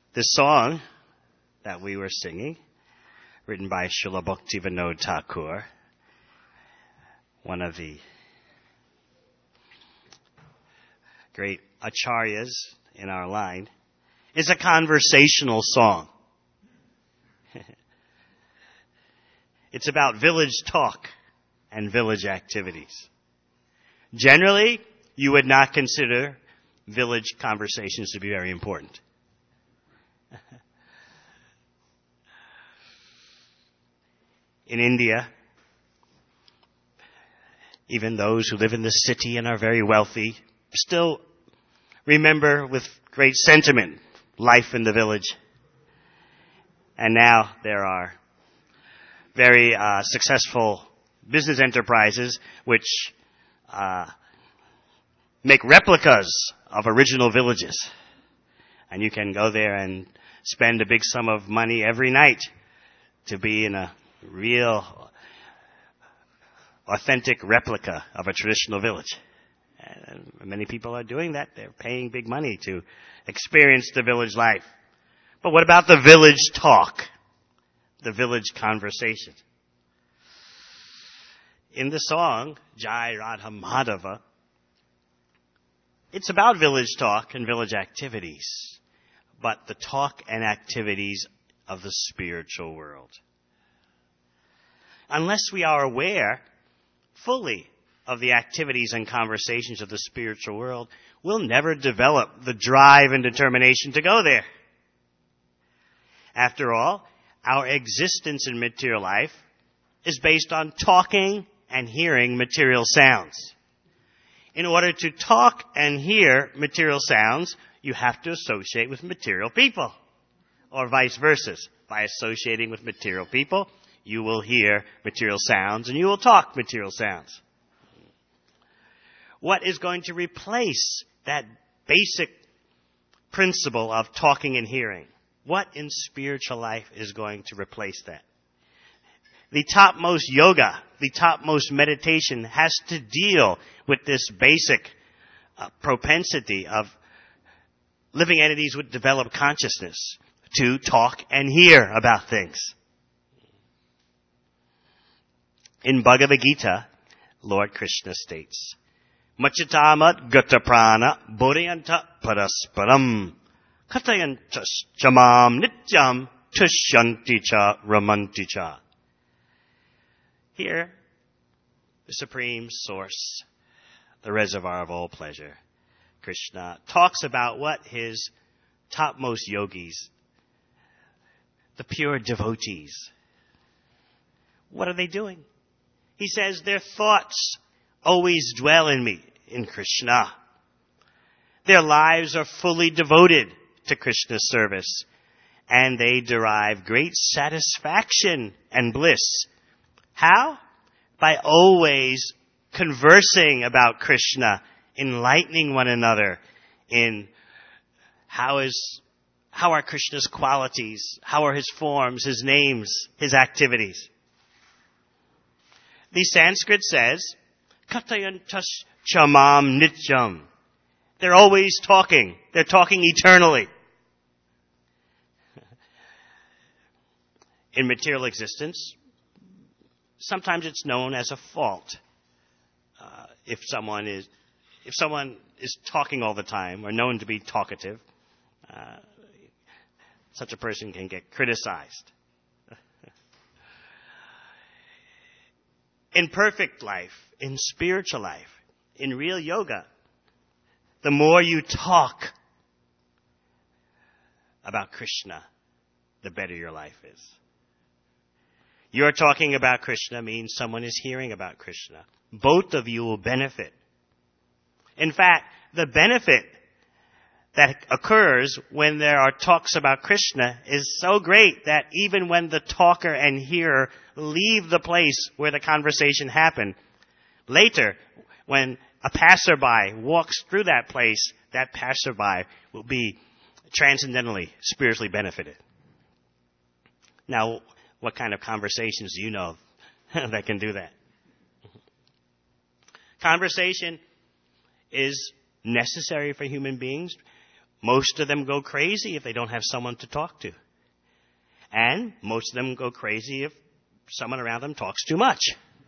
This song that we were singing, written by Srila Bhaktivinoda Thakur, one of the great acharyas in our line, is a conversational song. It's about village talk and village activities. Generally, you would not consider village conversations to be very important. In India, even those who live in the city and are very wealthy still remember with great sentiment life in the village. And now there are very successful business enterprises which make replicas of original villages. And you can go there and spend a big sum of money every night to be in a real, authentic replica of a traditional village. And many people are doing that. They're paying big money to experience the village life. But what about the village talk? The village conversation? In the song, Jai Radha Madhava, it's about village talk and village activities, but the talk and activities of the spiritual world. Unless we are aware fully of the activities and conversations of the spiritual world, we'll never develop the drive and determination to go there. After all, our existence in material life is based on talking and hearing material sounds. In order to talk and hear material sounds, you have to associate with material people, or vice versa. By associating with material people, you will hear material sounds and you will talk material sounds. What is going to replace that basic principle of talking and hearing? What in spiritual life is going to replace that? The topmost yoga, the topmost meditation has to deal with this basic propensity of living entities with developed consciousness to talk and hear about things. In Bhagavad Gita, Lord Krishna states, Machitamat gata prana bodhayanta parasparam katayanta chamam nityam tushyanti cha ramanti cha. Here, the supreme source, the reservoir of all pleasure, Krishna, talks about what his topmost yogis, the pure devotees, what are they doing? He says, their thoughts always dwell in me, in Krishna. Their lives are fully devoted to Krishna's service, and they derive great satisfaction and bliss. How? By always conversing about Krishna, enlightening one another in how are Krishna's qualities, how are his forms, his names, his activities. The Sanskrit says, Katayantas chamam nityam. They're always talking. They're talking eternally. In material existence, sometimes it's known as a fault. If someone is talking all the time or known to be talkative, such a person can get criticized. In perfect life, in spiritual life, in real yoga, the more you talk about Krishna, the better your life is. Your talking about Krishna means someone is hearing about Krishna. Both of you will benefit. In fact, the benefit that occurs when there are talks about Krishna is so great that even when the talker and hearer leave the place where the conversation happened, later, when a passerby walks through that place, that passerby will be transcendentally, spiritually benefited. Now, what kind of conversations do you know that can do that? Conversation is necessary for human beings. Most of them go crazy if they don't have someone to talk to. And most of them go crazy if someone around them talks too much.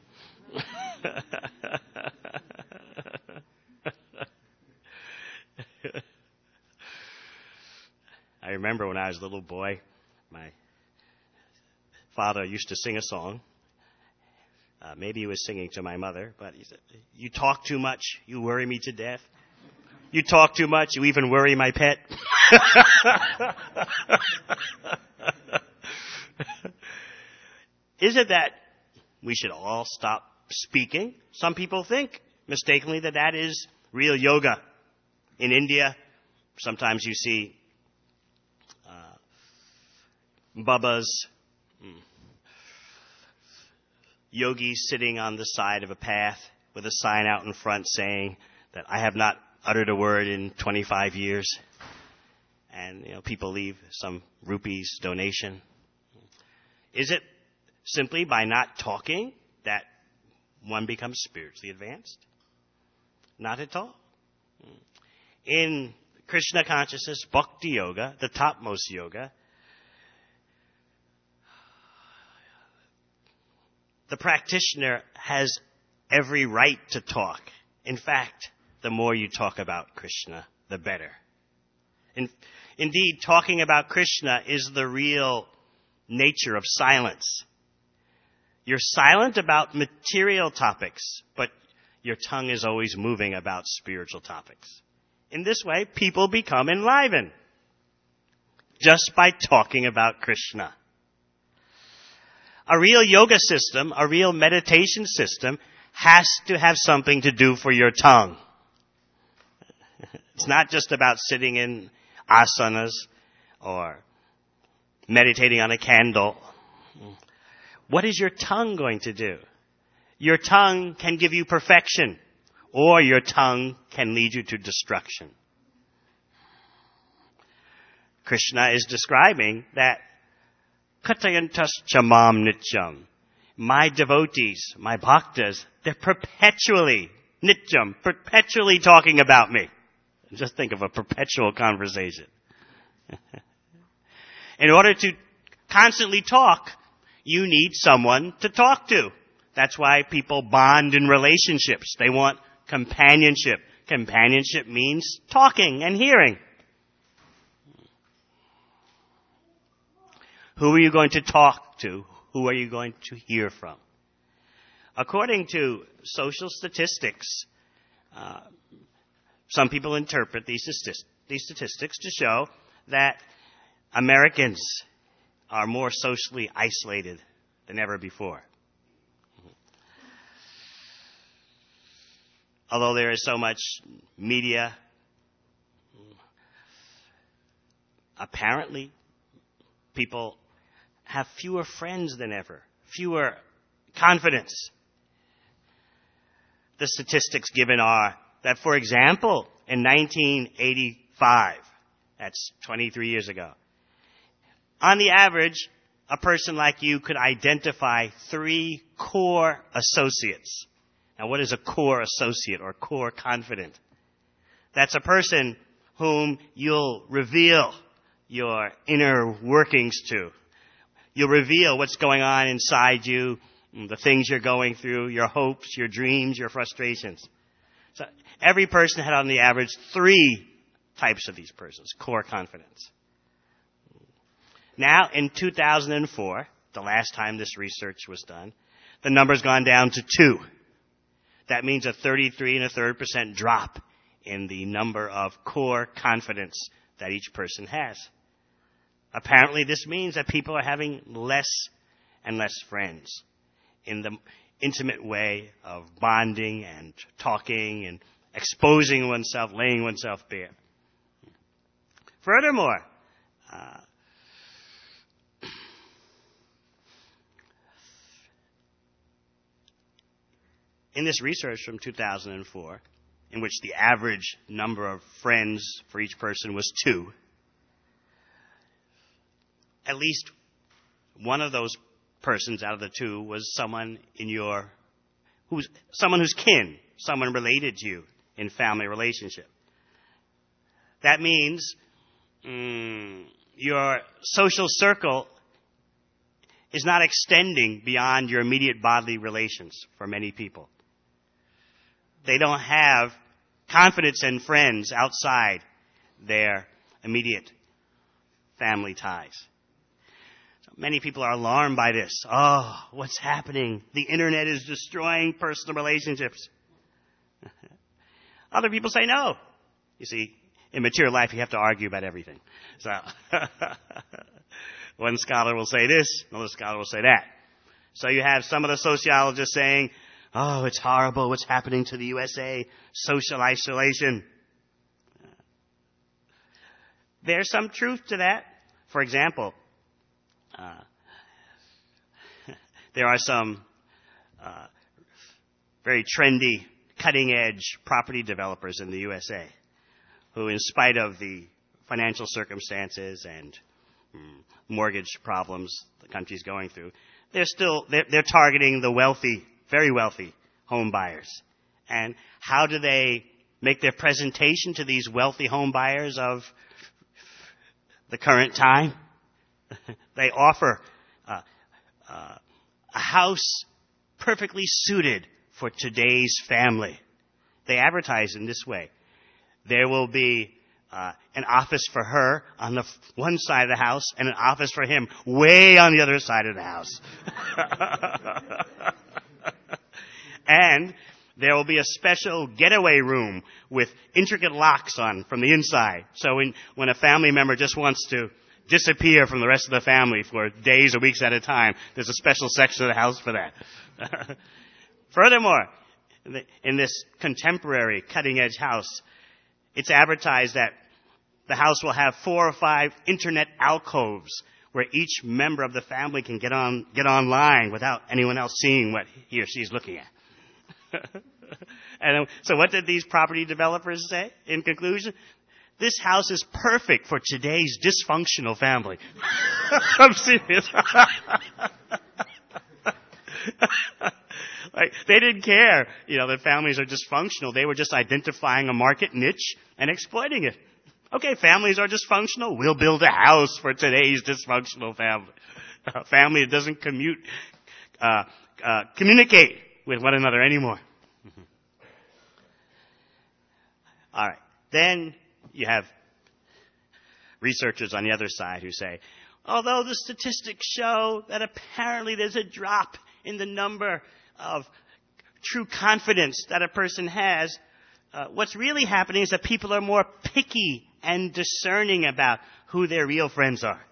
I remember when I was a little boy, my father used to sing a song. Maybe he was singing to my mother, but he said, "You talk too much, you worry me to death. You talk too much, you even worry my pet." Is it that we should all stop speaking? Some people think mistakenly that is real yoga. In India, sometimes you see Babas, yogis sitting on the side of a path with a sign out in front saying that I have not uttered a word in 25 years. And, people leave some rupees donation. Is it simply by not talking that one becomes spiritually advanced? Not at all. In Krishna consciousness, Bhakti Yoga, the topmost yoga, the practitioner has every right to talk. In fact, the more you talk about Krishna, the better. Indeed, talking about Krishna is the real nature of silence. You're silent about material topics, but your tongue is always moving about spiritual topics. In this way, people become enlivened just by talking about Krishna. A real yoga system, a real meditation system, has to have something to do for your tongue. It's not just about sitting in asanas or meditating on a candle. What is your tongue going to do? Your tongue can give you perfection, or your tongue can lead you to destruction. Krishna is describing that Katayantas chamam nityam. My devotees, my bhaktas, they're perpetually talking about me. Just think of a perpetual conversation. In order to constantly talk, you need someone to talk to. That's why people bond in relationships. They want companionship. Companionship means talking and hearing. Who are you going to talk to? Who are you going to hear from? According to social statistics, some people interpret these statistics to show that Americans are more socially isolated than ever before. Although there is so much media, apparently people have fewer friends than ever, fewer confidence. The statistics given are that, for example, in 1985, that's 23 years ago, on the average, a person like you could identify 3 core associates. Now, what is a core associate or core confidant? That's a person whom you'll reveal your inner workings to. You'll reveal what's going on inside you, the things you're going through, your hopes, your dreams, your frustrations. So every person had on the average 3 types of these persons, core confidence. Now, in 2004, the last time this research was done, the number's gone down to 2. That means a 33.3% drop in the number of core confidence that each person has. Apparently, this means that people are having less and less friends in the intimate way of bonding and talking and exposing oneself, laying oneself bare. Furthermore, in this research from 2004, in which the average number of friends for each person was 2, at least one of those persons out of the 2 was someone who's kin, someone related to you in family relationship. That means your social circle is not extending beyond your immediate bodily relations for many people. They don't have confidence in friends outside their immediate family ties. So many people are alarmed by this. Oh, what's happening? The internet is destroying personal relationships. Other people say no. You see, in material life, you have to argue about everything. So, one scholar will say this, another scholar will say that. So you have some of the sociologists saying, oh, it's horrible what's happening to the USA, social isolation. There's some truth to that. For example, there are some very trendy, cutting-edge property developers in the USA who, in spite of the financial circumstances and mortgage problems the country's going through, they're targeting the wealthy, very wealthy home buyers. And how do they make their presentation to these wealthy home buyers of the current time? They offer a house perfectly suited for today's family. They advertise in this way. There will be an office for her on the one side of the house and an office for him way on the other side of the house. And there will be a special getaway room with intricate locks on from the inside. So when a family member just wants to disappear from the rest of the family for days or weeks at a time, there's a special section of the house for that. Furthermore, in this contemporary cutting-edge house, it's advertised that the house will have 4 or 5 internet alcoves where each member of the family can get online without anyone else seeing what he or she is looking at. And so what did these property developers say in conclusion? This house is perfect for today's dysfunctional family. I'm serious. Like, they didn't care, that families are dysfunctional. They were just identifying a market niche and exploiting it. Okay, families are dysfunctional. We'll build a house for today's dysfunctional family. A family that doesn't communicate with one another anymore. All right. Then you have researchers on the other side who say, although the statistics show that apparently there's a drop in the number of true confidence that a person has, what's really happening is that people are more picky and discerning about who their real friends are.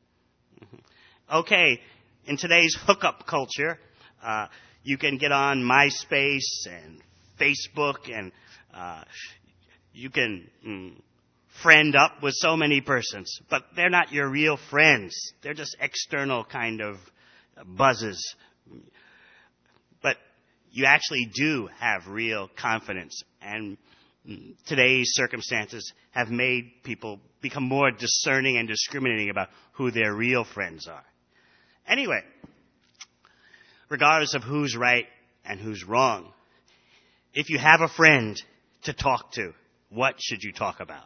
Okay, in today's hookup culture, you can get on MySpace and Facebook and you can friend up with so many persons, but they're not your real friends. They're just external kind of buzzes. But you actually do have real confidence, and today's circumstances have made people become more discerning and discriminating about who their real friends are. Anyway, regardless of who's right and who's wrong, if you have a friend to talk to, what should you talk about?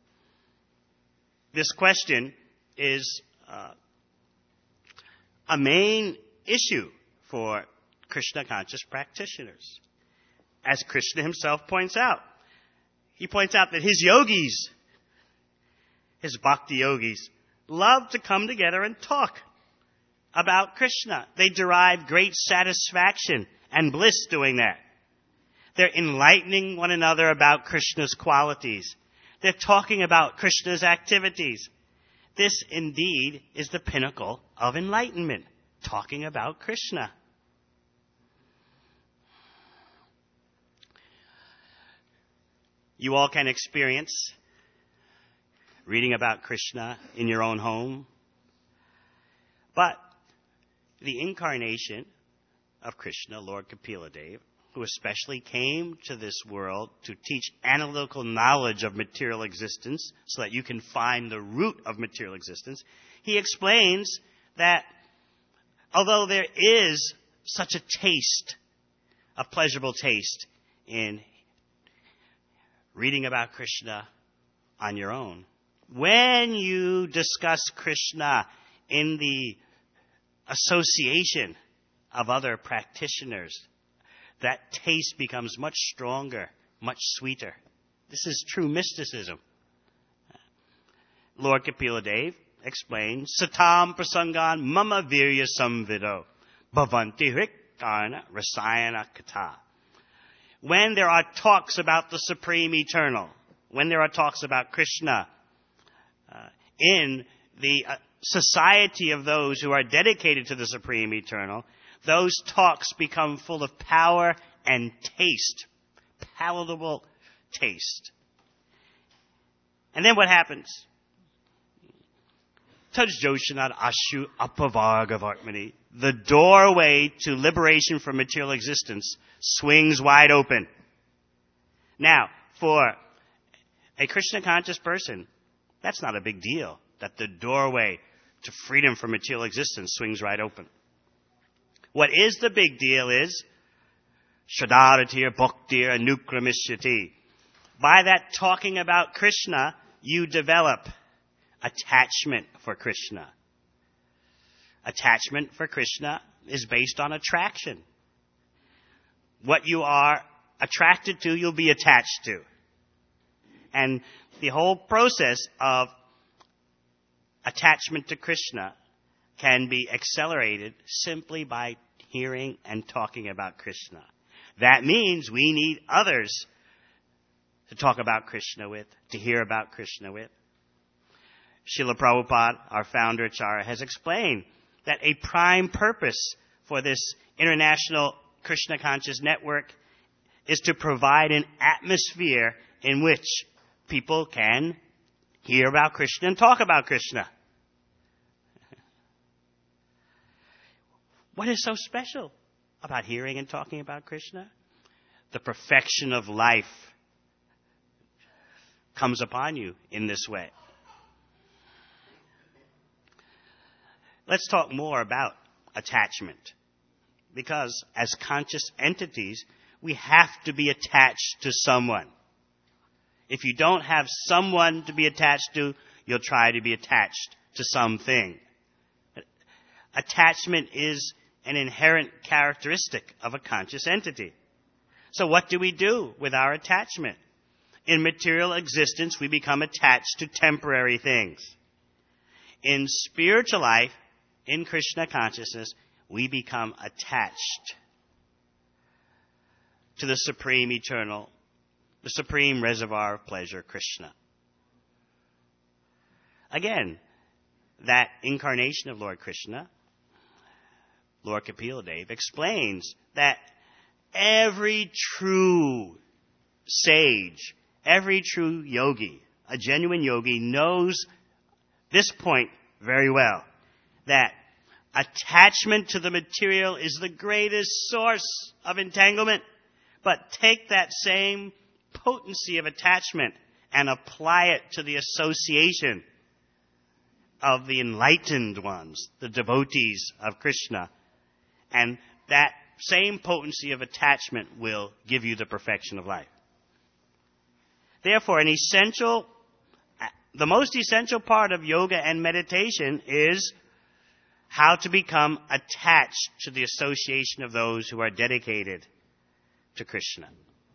This question is a main issue for Krishna conscious practitioners. As Krishna himself points out, he points out that his yogis, his bhakti yogis, love to come together and talk about Krishna. They derive great satisfaction and bliss doing that. They're enlightening one another about Krishna's qualities. They're talking about Krishna's activities. This indeed is the pinnacle of enlightenment, talking about Krishna. You all can experience reading about Krishna in your own home. But the incarnation of Krishna, Lord Kapila-Dev, who especially came to this world to teach analytical knowledge of material existence so that you can find the root of material existence, he explains that although there is such a taste, a pleasurable taste in reading about Krishna on your own, When you discuss Krishna in the association of other practitioners, that taste becomes much stronger, much sweeter. This is true mysticism. Lord Kapila Dev explained, Satam prasangan mama virya samvido bhavanti hrikarna rasayana kata. When there are talks about the Supreme Eternal, when there are talks about Krishna in the society of those who are dedicated to the Supreme Eternal, those talks become full of power and taste, palatable taste. And then what happens? Tajjoshanad ashu apavargavartmani. The doorway to liberation from material existence swings wide open. Now, for a Krishna conscious person, that's not a big deal, that the doorway to freedom from material existence swings right open. What is the big deal is Shradharatir Bhaktir Anukramishyati. By that talking about Krishna, you develop attachment for Krishna. Attachment for Krishna is based on attraction. What you are attracted to, you'll be attached to. And the whole process of attachment to Krishna can be accelerated simply by hearing and talking about Krishna. That means we need others to talk about Krishna with, to hear about Krishna with. Srila Prabhupada, our founder Acharya, has explained that a prime purpose for this international Krishna conscious network is to provide an atmosphere in which people can hear about Krishna and talk about Krishna. What is so special about hearing and talking about Krishna? The perfection of life comes upon you in this way. Let's talk more about attachment. Because as conscious entities, we have to be attached to someone. If you don't have someone to be attached to, you'll try to be attached to something. Attachment is an inherent characteristic of a conscious entity. So what do we do with our attachment? In material existence, we become attached to temporary things. In spiritual life, in Krishna consciousness, we become attached to the Supreme Eternal, the Supreme Reservoir of Pleasure, Krishna. Again, that incarnation of Lord Krishna, Lord Kapila Dev, explains that every true sage, every true yogi, a genuine yogi, knows this point very well, that attachment to the material is the greatest source of entanglement. But take that same potency of attachment and apply it to the association of the enlightened ones, the devotees of Krishna. And that same potency of attachment will give you the perfection of life. Therefore, the most essential part of yoga and meditation is how to become attached to the association of those who are dedicated to Krishna.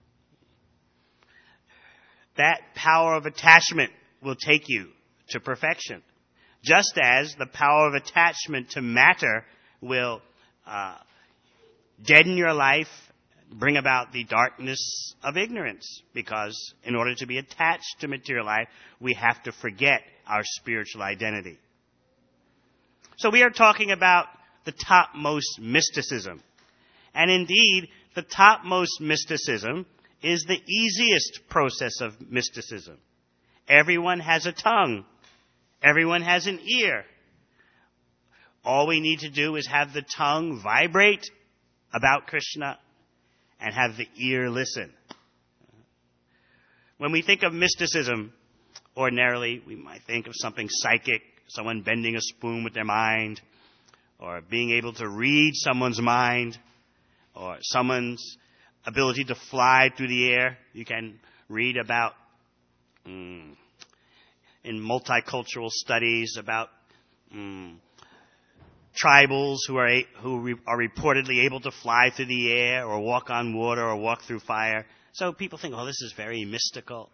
That power of attachment will take you to perfection, just as the power of attachment to matter will deaden your life, bring about the darkness of ignorance, because in order to be attached to material life, we have to forget our spiritual identity. So we are talking about the topmost mysticism. And indeed, the topmost mysticism is the easiest process of mysticism. Everyone has a tongue. Everyone has an ear. All we need to do is have the tongue vibrate about Krishna and have the ear listen. When we think of mysticism, ordinarily we might think of something psychic, someone bending a spoon with their mind, or being able to read someone's mind, or someone's ability to fly through the air. You can read about in multicultural studies about tribals who are reportedly able to fly through the air or walk on water or walk through fire. So people think, oh, this is very mystical.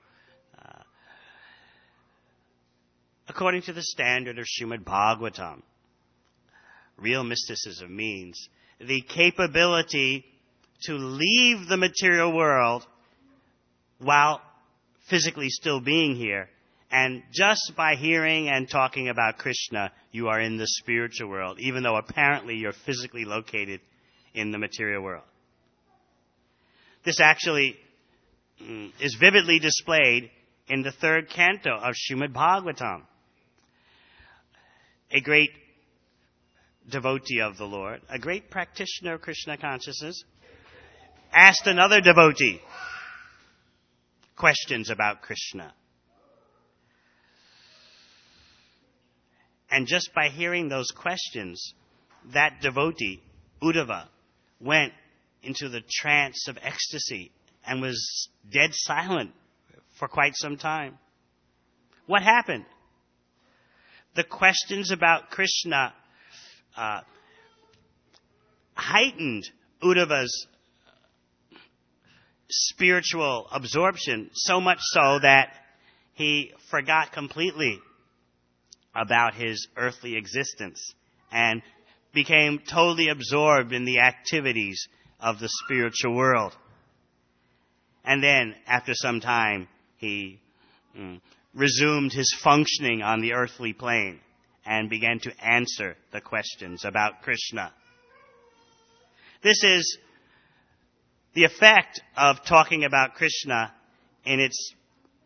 According to the standard of Srimad Bhagavatam, real mysticism means the capability to leave the material world while physically still being here. And just by hearing and talking about Krishna, you are in the spiritual world, even though apparently you're physically located in the material world. This actually is vividly displayed in the third canto of Srimad Bhagavatam. A great devotee of the Lord, a great practitioner of Krishna consciousness, asked another devotee questions about Krishna. And just by hearing those questions, that devotee, Uddhava, went into the trance of ecstasy and was dead silent for quite some time. What happened? The questions about Krishna heightened Uddhava's spiritual absorption, so much so that he forgot completely about his earthly existence and became totally absorbed in the activities of the spiritual world. And then, after some time, he resumed his functioning on the earthly plane and began to answer the questions about Krishna. This is the effect of talking about Krishna in its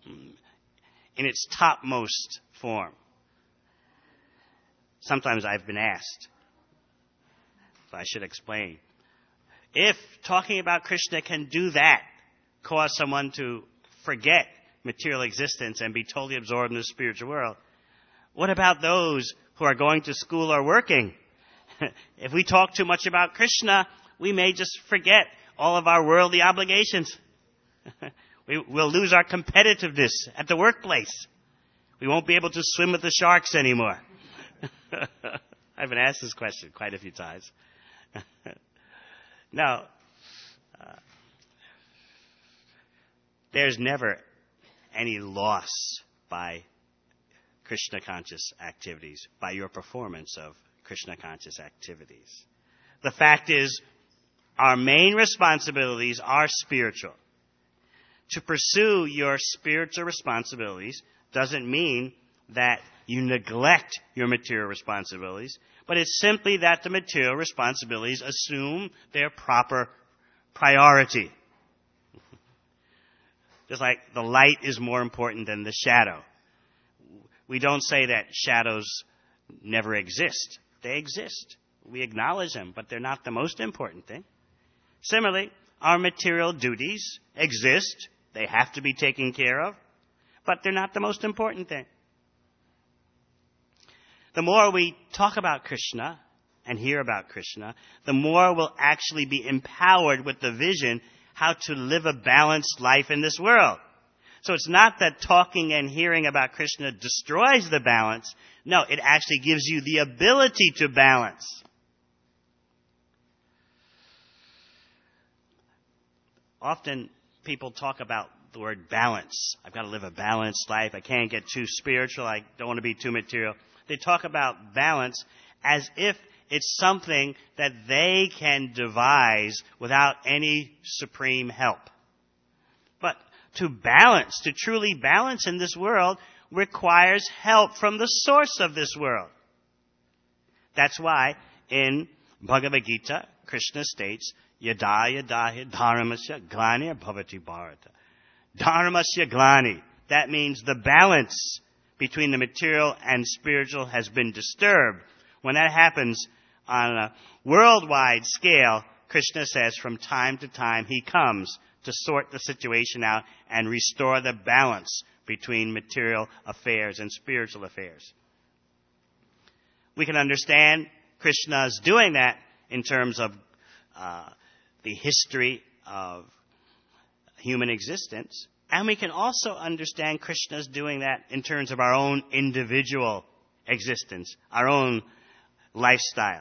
topmost form. Sometimes I've been asked, so I should explain. If talking about Krishna can do that, cause someone to forget material existence and be totally absorbed in the spiritual world, what about those who are going to school or working? If we talk too much about Krishna, we may just forget all of our worldly obligations. We'll lose our competitiveness at the workplace. We won't be able to swim with the sharks anymore. I've been asked this question quite a few times. Now, there's never any loss by Krishna conscious activities, by your performance of Krishna conscious activities. The fact is, our main responsibilities are spiritual. To pursue your spiritual responsibilities doesn't mean that you neglect your material responsibilities, but it's simply that the material responsibilities assume their proper priority. Just like the light is more important than the shadow. We don't say that shadows never exist. They exist. We acknowledge them, but they're not the most important thing. Similarly, our material duties exist. They have to be taken care of, but they're not the most important thing. The more we talk about Krishna and hear about Krishna, the more we'll actually be empowered with the vision how to live a balanced life in this world. So it's not that talking and hearing about Krishna destroys the balance. No, it actually gives you the ability to balance. Often people talk about the word balance. I've got to live a balanced life. I can't get too spiritual. I don't want to be too material. They talk about balance as if it's something that they can devise without any supreme help. But to balance, to truly balance in this world, requires help from the source of this world. That's why in Bhagavad Gita, Krishna states, Yada yada dharmasya glani bhavati bharata. Dharmasya glani. That means the balance between the material and spiritual has been disturbed. When that happens on a worldwide scale, Krishna says from time to time he comes to sort the situation out and restore the balance between material affairs and spiritual affairs. We can understand Krishna's doing that in terms of the history of human existence And we can also understand Krishna's doing that in terms of our own individual existence, our own lifestyle.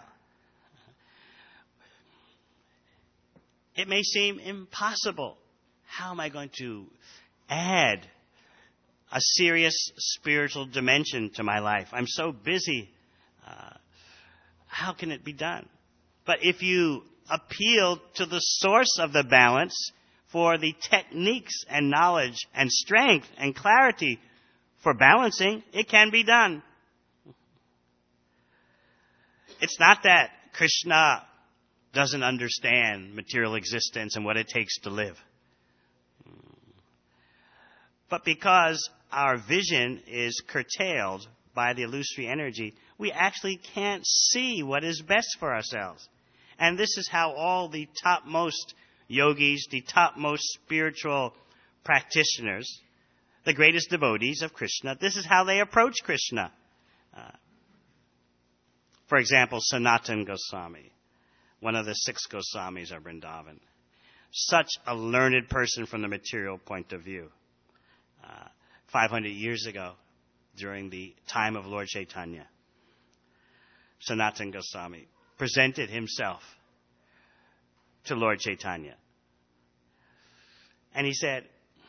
It may seem impossible. How am I going to add a serious spiritual dimension to my life? I'm so busy. How can it be done? But if you appeal to the source of the balance for the techniques and knowledge and strength and clarity for balancing, it can be done. It's not that Krishna doesn't understand material existence and what it takes to live. But because our vision is curtailed by the illusory energy, we actually can't see what is best for ourselves. And this is how all the topmost yogis, the topmost spiritual practitioners, the greatest devotees of Krishna, this is how they approach Krishna. For example, Sanatana Goswami, one of the 6 Goswamis of Vrindavan. Such a learned person from the material point of view. 500 years ago, during the time of Lord Chaitanya, Sanatana Goswami presented himself to Lord Chaitanya. And he said,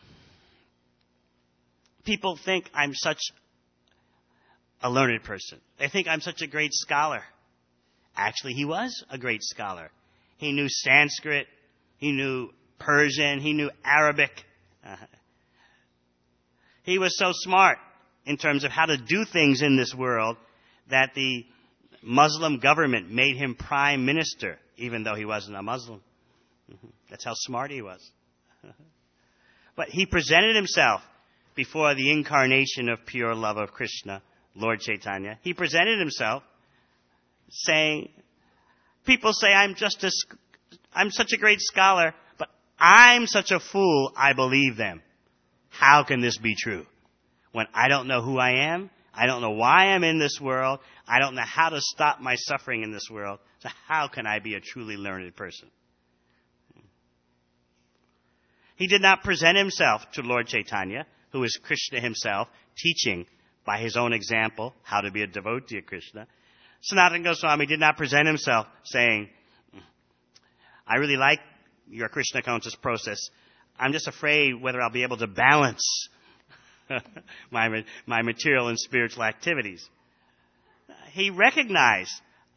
people think I'm such a learned person. They think I'm such a great scholar. Actually, he was a great scholar. He knew Sanskrit, he knew Persian, he knew Arabic. He was so smart in terms of how to do things in this world that the Muslim government made him prime minister, even though he wasn't a Muslim. That's how smart he was. But he presented himself before the incarnation of pure love of Krishna, Lord Chaitanya. He presented himself saying, people say I'm such a great scholar, but I'm such a fool, I believe them. How can this be true? When I don't know who I am, I don't know why I'm in this world, I don't know how to stop my suffering in this world, so how can I be a truly learned person? He did not present himself to Lord Chaitanya, who is Krishna himself, teaching by his own example how to be a devotee of Krishna. Sanatana Goswami did not present himself saying, I really like your Krishna conscious process. I'm just afraid whether I'll be able to balance my material and spiritual activities. He recognized,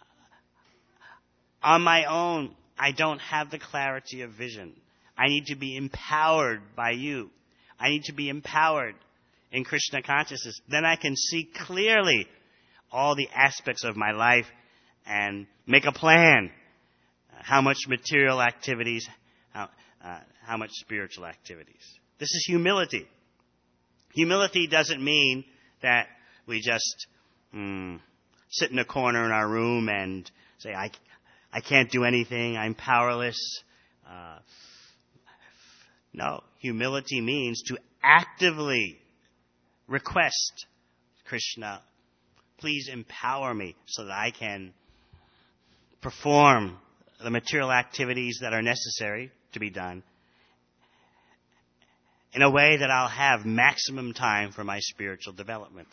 on my own, I don't have the clarity of vision. I need to be empowered by you. I need to be empowered in Krishna consciousness. Then I can see clearly all the aspects of my life and make a plan. How much material activities, how much spiritual activities. This is humility. Humility doesn't mean that we just sit in a corner in our room and say, I can't do anything, I'm powerless. No, humility means to actively request Krishna, please empower me so that I can perform the material activities that are necessary to be done in a way that I'll have maximum time for my spiritual development.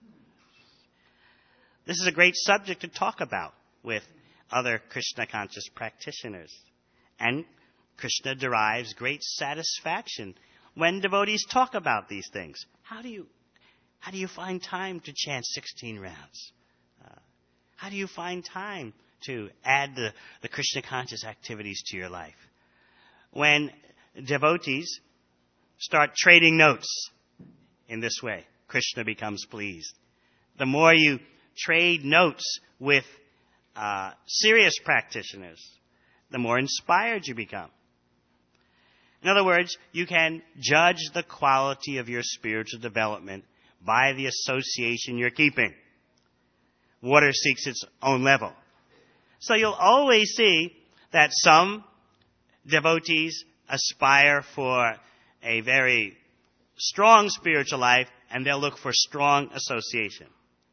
This is a great subject to talk about with other Krishna conscious practitioners. And Krishna derives great satisfaction when devotees talk about these things. How do you find time to chant 16 rounds? How do you find time to add the Krishna conscious activities to your life? When devotees start trading notes in this way, Krishna becomes pleased. The more you trade notes with serious practitioners, the more inspired you become. In other words, you can judge the quality of your spiritual development by the association you're keeping. Water seeks its own level. So you'll always see that some devotees aspire for a very strong spiritual life, and they'll look for strong association.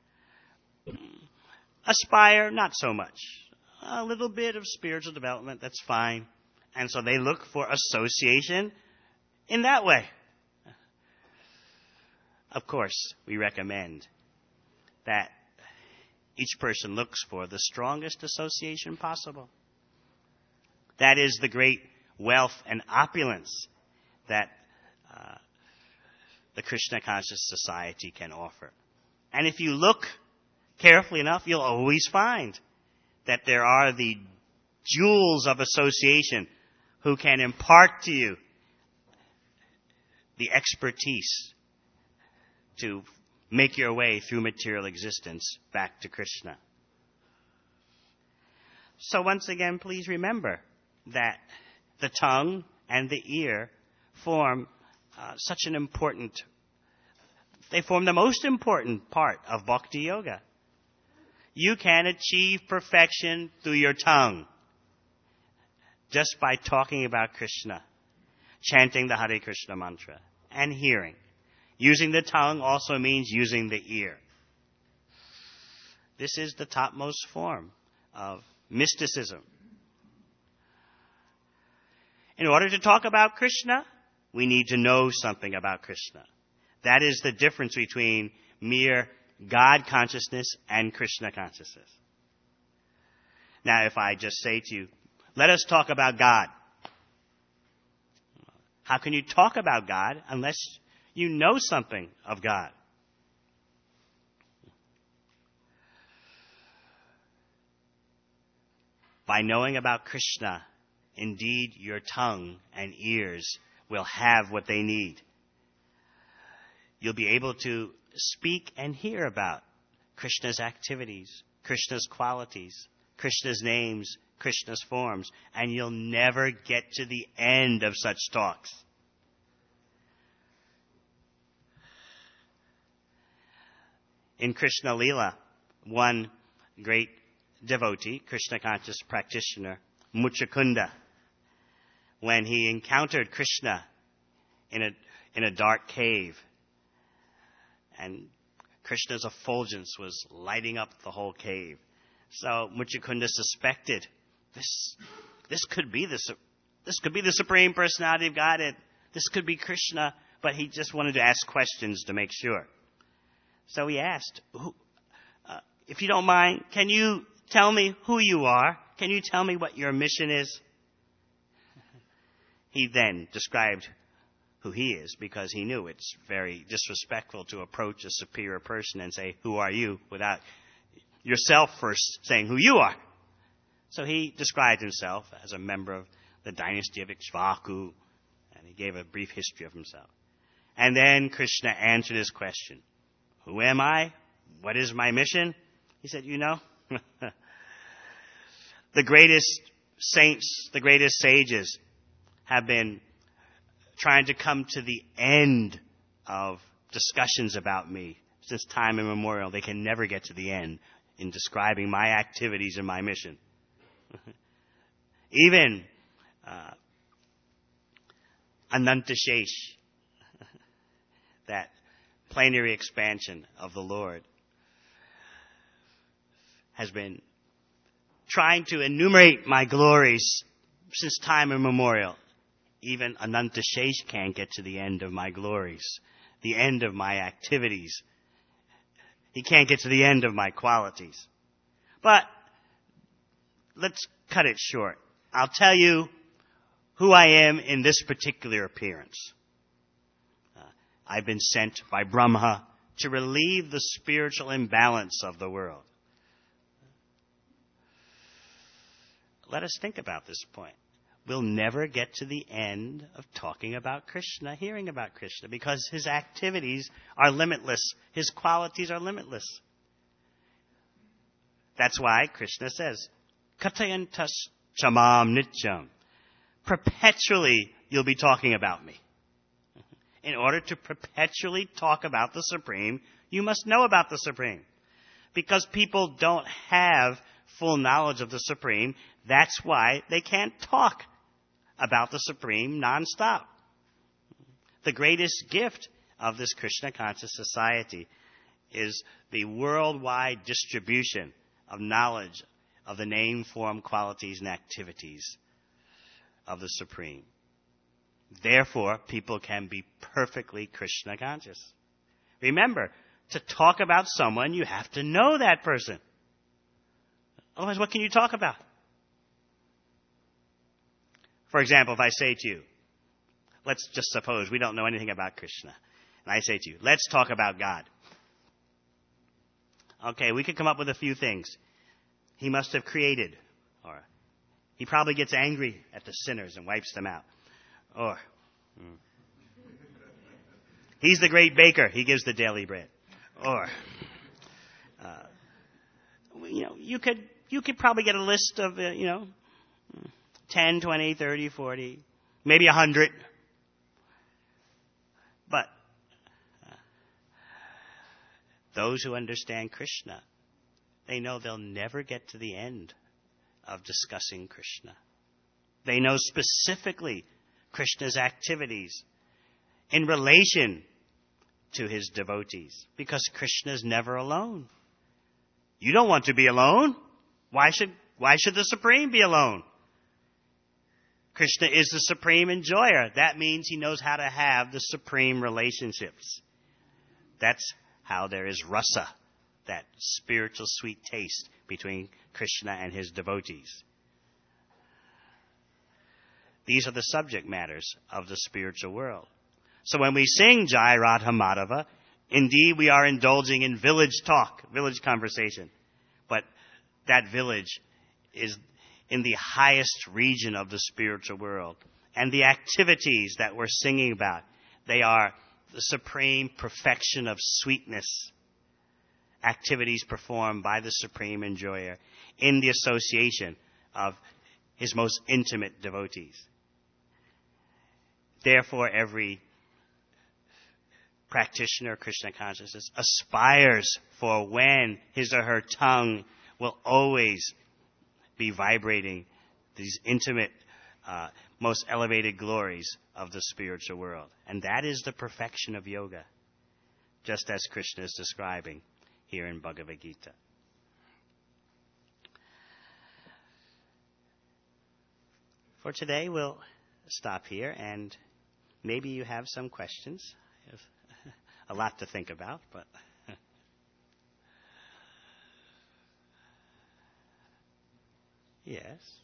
Aspire, not so much. A little bit of spiritual development, that's fine. And so they look for association in that way. Of course, we recommend that each person looks for the strongest association possible. That is the great wealth and opulence that the Krishna Conscious Society can offer. And if you look carefully enough, you'll always find that there are the jewels of association who can impart to you the expertise to make your way through material existence back to Krishna. So once again, please remember that the tongue and the ear form they form the most important part of Bhakti Yoga. You can achieve perfection through your tongue just by talking about Krishna, chanting the Hare Krishna mantra, and hearing. Using the tongue also means using the ear. This is the topmost form of mysticism. In order to talk about Krishna, we need to know something about Krishna. That is the difference between mere God consciousness and Krishna consciousness. Now, if I just say to you, let us talk about God. How can you talk about God unless you know something of God? By knowing about Krishna, indeed your tongue and ears will have what they need. You'll be able to speak and hear about Krishna's activities, Krishna's qualities, Krishna's names, Krishna's forms, and you'll never get to the end of such talks. In Krishna Leela, one great devotee, Krishna conscious practitioner, Muchukunda, when he encountered Krishna in a dark cave, and Krishna's effulgence was lighting up the whole cave. So Muchukunda suspected this could be the Supreme Personality of Godhead. This could be Krishna, but he just wanted to ask questions to make sure. So he asked, if you don't mind, can you tell me who you are? Can you tell me what your mission is? He then described who he is, because he knew it's very disrespectful to approach a superior person and say, who are you, without yourself first saying who you are. So he described himself as a member of the dynasty of Ikshvaku, and he gave a brief history of himself. And then Krishna answered his question. Who am I? What is my mission? He said, the greatest saints, the greatest sages have been trying to come to the end of discussions about me since time immemorial. They can never get to the end in describing my activities and my mission. Even Anantashesh, that plenary expansion of the Lord, has been trying to enumerate my glories since time immemorial. Even Anantashesh can't get to the end of my glories, the end of my activities. He can't get to the end of my qualities. But let's cut it short. I'll tell you who I am in this particular appearance. I've been sent by Brahma to relieve the spiritual imbalance of the world. Let us think about this point. We'll never get to the end of talking about Krishna, hearing about Krishna, because his activities are limitless. His qualities are limitless. That's why Krishna says, Katayantas chamam nityam. Perpetually you'll be talking about me. In order to perpetually talk about the Supreme, you must know about the Supreme. Because people don't have full knowledge of the Supreme, that's why they can't talk about the Supreme nonstop. The greatest gift of this Krishna Conscious Society is the worldwide distribution of knowledge of the name, form, qualities, and activities of the Supreme. Therefore, people can be perfectly Krishna conscious. Remember, to talk about someone, you have to know that person. Otherwise, what can you talk about? For example, if I say to you, let's just suppose we don't know anything about Krishna, and I say to you, let's talk about God. Okay, we could come up with a few things. He must have created, or he probably gets angry at the sinners and wipes them out. Or, he's the great baker. He gives the daily bread. Or, you could probably get a list of, 10, 20, 30, 40, maybe 100. But those who understand Krishna, they know they'll never get to the end of discussing Krishna. They know specifically Krishna's activities in relation to his devotees, because Krishna is never alone. You don't want to be alone. Why should the Supreme be alone? Krishna is the supreme enjoyer. That means he knows how to have the supreme relationships. That's how there is rasa, that spiritual sweet taste between Krishna and his devotees. These are the subject matters of the spiritual world. So when we sing Jai Radha Madhava, indeed we are indulging in village talk, village conversation. But that village is in the highest region of the spiritual world. And the activities that we're singing about, they are the supreme perfection of sweetness. Activities performed by the supreme enjoyer in the association of his most intimate devotees. Therefore, every practitioner of Krishna consciousness aspires for when his or her tongue will always be vibrating these intimate, most elevated glories of the spiritual world. And that is the perfection of yoga, just as Krishna is describing here in Bhagavad Gita. For today, we'll stop here, and maybe you have some questions. A lot to think about, but... Yes.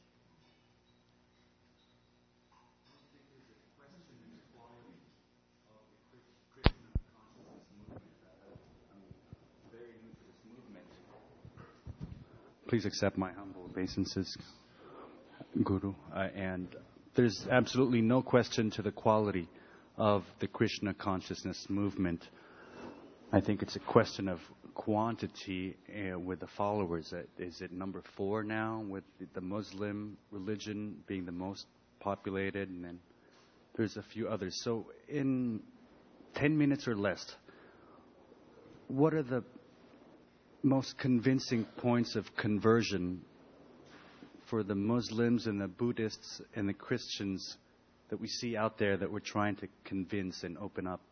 Please accept my humble obeisances, Guru. And there's absolutely no question to the quality of the Krishna consciousness movement. I think it's a question of quantity with the followers. Is it number 4 now, with the Muslim religion being the most populated, and then there's a few others. So in 10 minutes or less, what are the most convincing points of conversion for the Muslims and the Buddhists and the Christians that we see out there that we're trying to convince and open up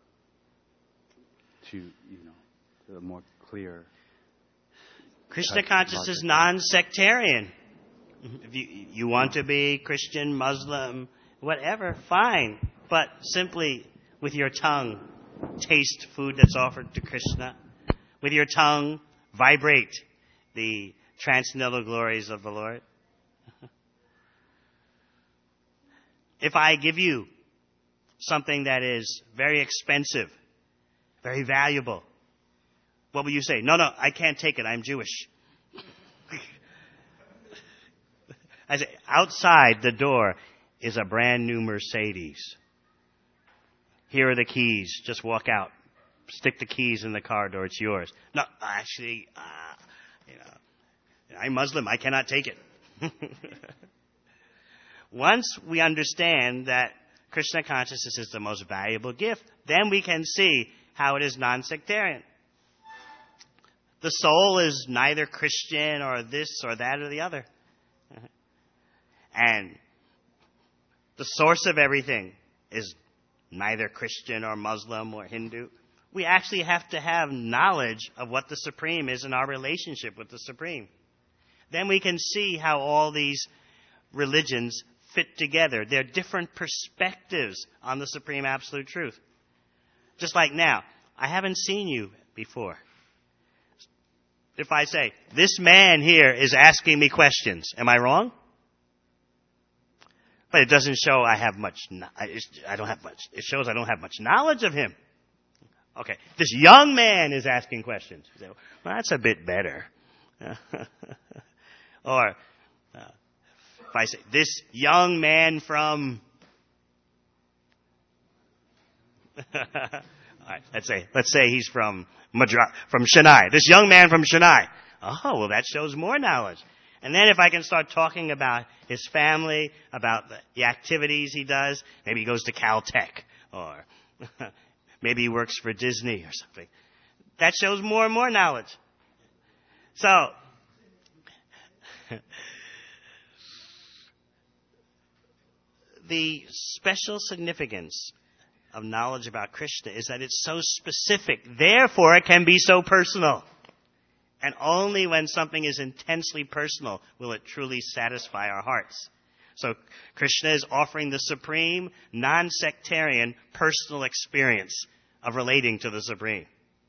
to, a more clear... Krishna consciousness is non-sectarian. If you want to be Christian, Muslim, whatever, fine. But simply with your tongue, taste food that's offered to Krishna. With your tongue, vibrate the transcendental glories of the Lord. If I give you something that is very expensive, very valuable, what will you say? No, I can't take it. I'm Jewish. I say, outside the door is a brand new Mercedes. Here are the keys. Just walk out. Stick the keys in the car door. It's yours. No, actually, I'm Muslim. I cannot take it. Once we understand that Krishna consciousness is the most valuable gift, then we can see how it is non-sectarian. The soul is neither Christian or this or that or the other. And the source of everything is neither Christian or Muslim or Hindu. We actually have to have knowledge of what the Supreme is in our relationship with the Supreme. Then we can see how all these religions fit together. They're different perspectives on the Supreme Absolute Truth. Just like now, I haven't seen you before. If I say, this man here is asking me questions, am I wrong? But it doesn't show I don't have much. It shows I don't have much knowledge of him. Okay, this young man is asking questions. You say, well, that's a bit better. Or if I say, this young man from... All right, let's say he's from Chennai. This young man from Chennai. Oh, well, that shows more knowledge. And then if I can start talking about his family, about the activities he does, maybe he goes to Caltech, or maybe he works for Disney or something. That shows more and more knowledge. So, the special significance of knowledge about Krishna is that it's so specific. Therefore, it can be so personal. And only when something is intensely personal will it truly satisfy our hearts. So Krishna is offering the supreme, non-sectarian, personal experience of relating to the Supreme.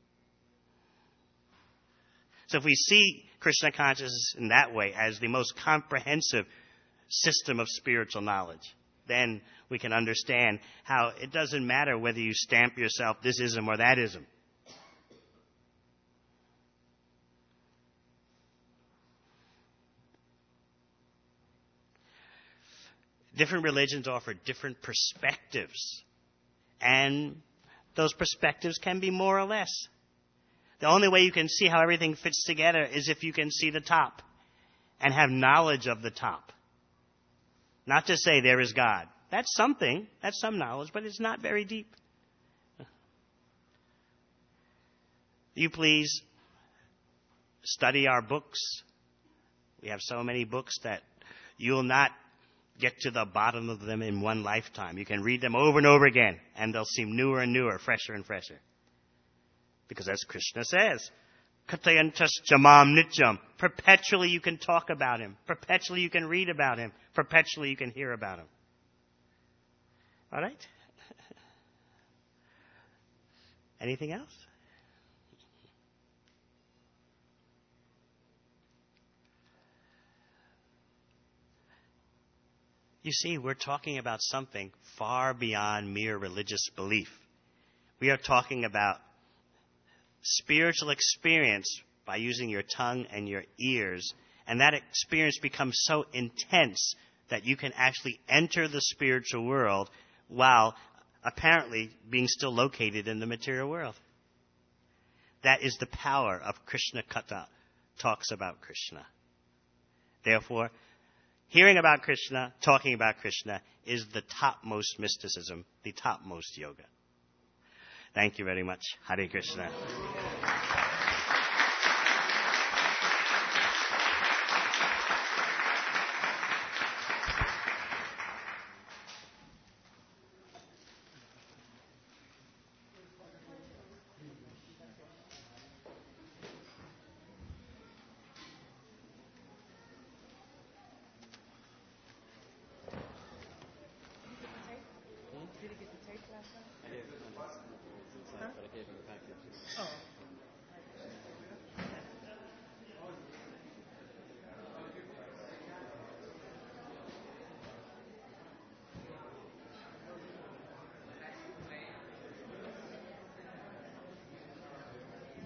So if we see Krishna consciousness in that way as the most comprehensive system of spiritual knowledge, then we can understand how it doesn't matter whether you stamp yourself this ism or that ism. Different religions offer different perspectives, and those perspectives can be more or less. The only way you can see how everything fits together is if you can see the top and have knowledge of the top. Not to say there is God. That's something, that's some knowledge, but it's not very deep. You please study our books. We have so many books that you'll not get to the bottom of them in one lifetime. You can read them over and over again, and they'll seem newer and newer, fresher and fresher. Because as Krishna says, Kathayantas Jamam Nityam, perpetually you can talk about him, perpetually you can read about him, perpetually you can hear about him. All right? Anything else? You see, we're talking about something far beyond mere religious belief. We are talking about spiritual experience by using your tongue and your ears, and that experience becomes so intense that you can actually enter the spiritual world while apparently being still located in the material world. That is the power of Krishna Katha, talks about Krishna. Therefore, hearing about Krishna, talking about Krishna, is the topmost mysticism, the topmost yoga. Thank you very much. Hare Krishna.